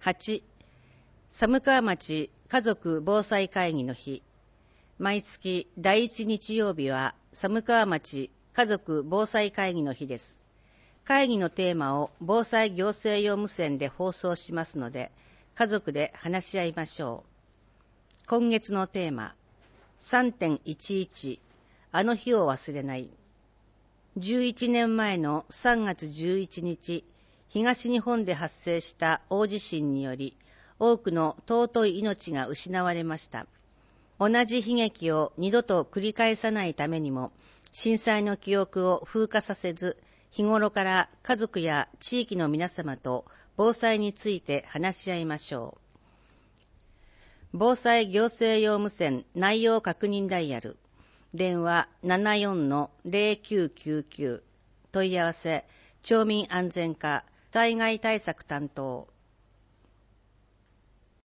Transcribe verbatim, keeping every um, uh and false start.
はち、寒川町家族防災会議の日。毎月だいいち日曜日は寒川町家族防災会議の日です。会議のテーマを防災行政用無線で放送しますので、家族で話し合いましょう。今月のテーマ、さんてんいちいち、あの日を忘れない。じゅういちねんまえのさんがつじゅういちにち、東日本で発生した大地震により、多くの尊い命が失われました。同じ悲劇を二度と繰り返さないためにも、震災の記憶を風化させず、日頃から家族や地域の皆様と防災について話し合いましょう。防災行政用無線内容確認ダイヤル、電話 ななよんのゼロきゅうきゅうきゅう、問い合わせ、町民安全課災害対策担当。